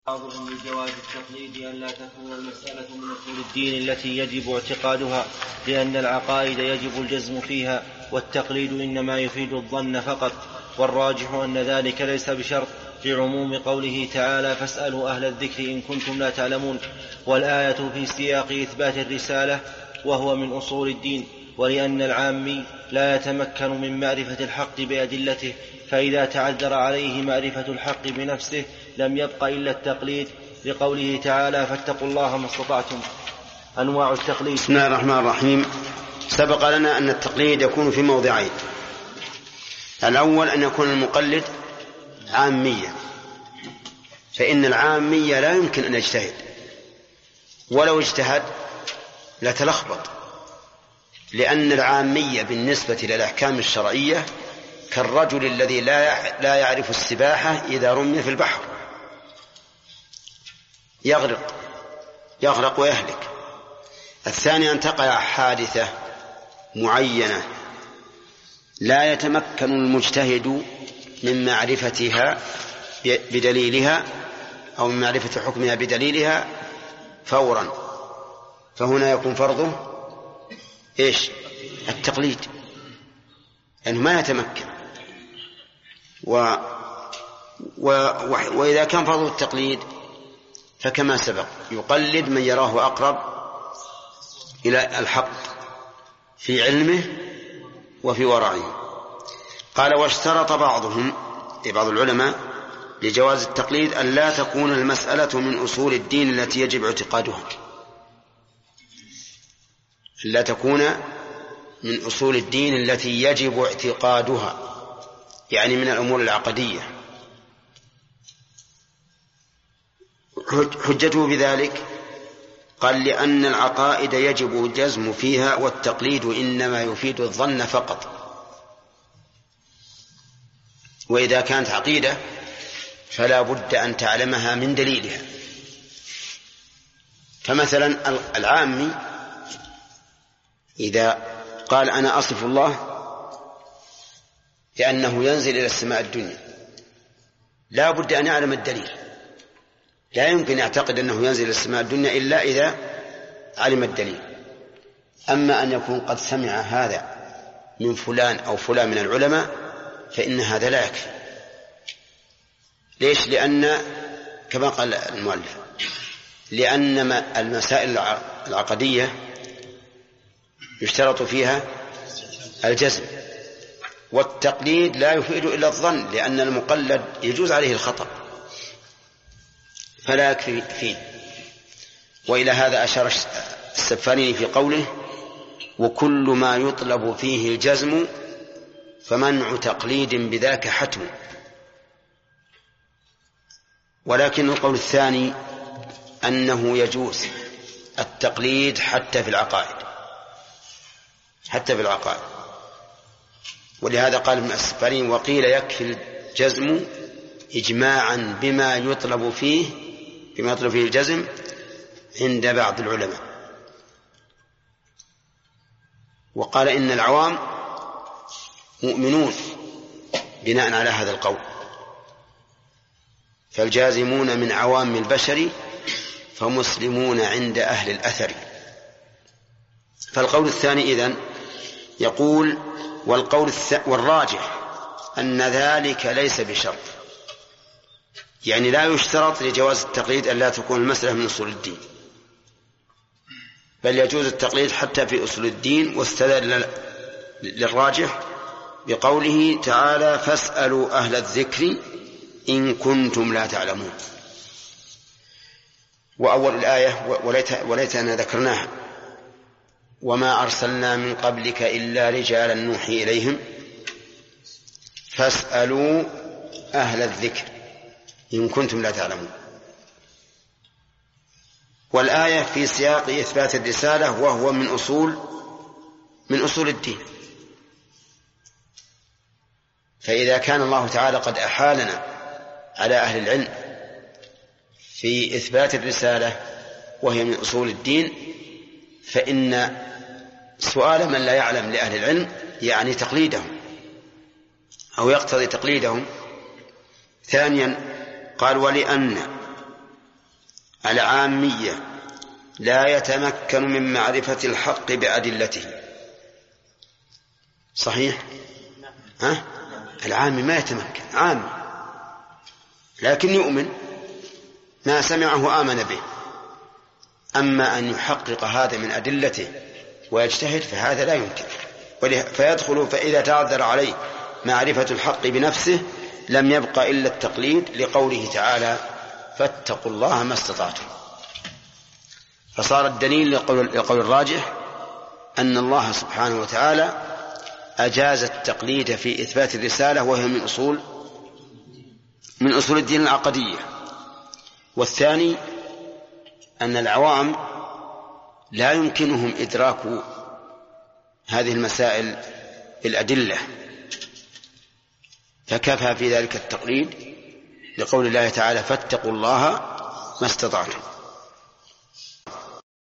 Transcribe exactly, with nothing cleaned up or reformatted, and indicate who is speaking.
Speaker 1: من جواز التقليد أن لا تكون المسألة من أصول الدين التي يجب اعتقادها، لأن العقائد يجب الجزم فيها، والتقليد إنما يفيد الظن فقط، والراجح أن ذلك ليس بشرط لعموم قوله تعالى فاسألوا أهل الذكر إن كنتم لا تعلمون، والآية في سياق إثبات الرسالة وهو من أصول الدين، ولأن العامي لا يتمكن من معرفة الحق بأدلته، فإذا تعذر عليه معرفة الحق بنفسه لم يبق إلا التقليد، لقوله تعالى فاتقوا الله ما استطعتم. أنواع التقليد.
Speaker 2: بسم الله الرحمن الرحيم. سبق لنا أن التقليد يكون في موضعين: الأول أن يكون المقلد عاميا، فإن العامية لا يمكن أن يجتهد، ولو اجتهد لتلخبط، لأن العامية بالنسبة للأحكام الشرعية كالرجل الذي لا يعرف السباحة إذا رمي في البحر، يغرق يغرق ويهلك. الثاني أن تقع حادثة معينة لا يتمكن المجتهد من معرفتها بدليلها أو من معرفة حكمها بدليلها فورا، فهنا يكون فرضه إيش؟ التقليد، لأنه ما يتمكن. و... و... وإذا كان فرضه التقليد فكما سبق يقلد من يراه أقرب إلى الحق في علمه وفي ورعه. قال: واشترط بعضهم، بعض العلماء، لجواز التقليد أن لا تكون المسألة من أصول الدين التي يجب اعتقادها، لا تكون من أصول الدين التي يجب اعتقادها، يعني من الأمور العقدية. حجته بذلك قال: لأن العقائد يجب الجزم فيها، والتقليد إنما يفيد الظن فقط. وإذا كانت عقيدة فلا بد أن تعلمها من دليلها. فمثلا العامي إذا قال أنا أصف الله لأنه ينزل إلى السماء الدنيا، لا بد أن يعلم الدليل، لا يمكن يعتقد أنه ينزل إلى السماء الدنيا إلا إذا علم الدليل. أما أن يكون قد سمع هذا من فلان أو فلان من العلماء فإن هذا لا يكفي. ليش؟ لأن كما قال المؤلف، لأن المسائل العقدية يشترط فيها الجزم، والتقليد لا يفيد إلا الظن، لأن المقلد يجوز عليه الخطأ فلا يكفي فيه. وإلى هذا أشار السفاريني في قوله: وكل ما يطلب فيه الجزم فمنع تقليد بذاك حتم. ولكن القول الثاني أنه يجوز التقليد حتى في العقائد، حتى في العقائد. ولهذا قال ابن السفاريني: وقيل يكفي الجزم إجماعا بما يطلب فيه بما يطلب فيه الجزم عند بعض العلماء. وقال إن العوام مؤمنون بناء على هذا القول، فالجازمون من عوام البشر فمسلمون عند أهل الأثر. فالقول الثاني إذن يقول: والقول والراجح أن ذلك ليس بشرط، يعني لا يشترط لجواز التقليد أن لا تكون المسألة من أصول الدين، بل يجوز التقليد حتى في أصول الدين. واستدل للراجح بقوله تعالى فاسألوا أهل الذكر إن كنتم لا تعلمون. وأول الآية وليت وليتنا ذكرناها: وما أرسلنا من قبلك إلا رجالا نوحي إليهم فاسألوا أهل الذكر إن كنتم لا تعلمون. والآية في سياق إثبات الرسالة وهو من أصول من أصول الدين. فإذا كان الله تعالى قد أحالنا على أهل العلم في إثبات الرسالة وهي من أصول الدين، فإن سؤال من لا يعلم لأهل العلم يعني تقليدهم أو يقتضي تقليدهم. ثانيا قال: ولأن العامية لا يتمكن من معرفة الحق بأدلته. صحيح؟ ها؟ العامي ما يتمكن، عام لكن يؤمن، ما سمعه آمن به. أما أن يحقق هذا من أدلته ويجتهد فهذا لا يمكن، فيدخل. فإذا تعذر عليه معرفة الحق بنفسه لم يبق إلا التقليد، لقوله تعالى فاتقوا الله ما استطعتم. فصار الدليل لقول الراجح أن الله سبحانه وتعالى أجاز التقليد في إثبات الرسالة، وهي من أصول من أصول الدين العقدية. والثاني أن العوام لا يمكنهم إدراك هذه المسائل بالأدلة، فكفى في ذلك التقليد لقول الله تعالى فاتقوا الله ما استطعتم.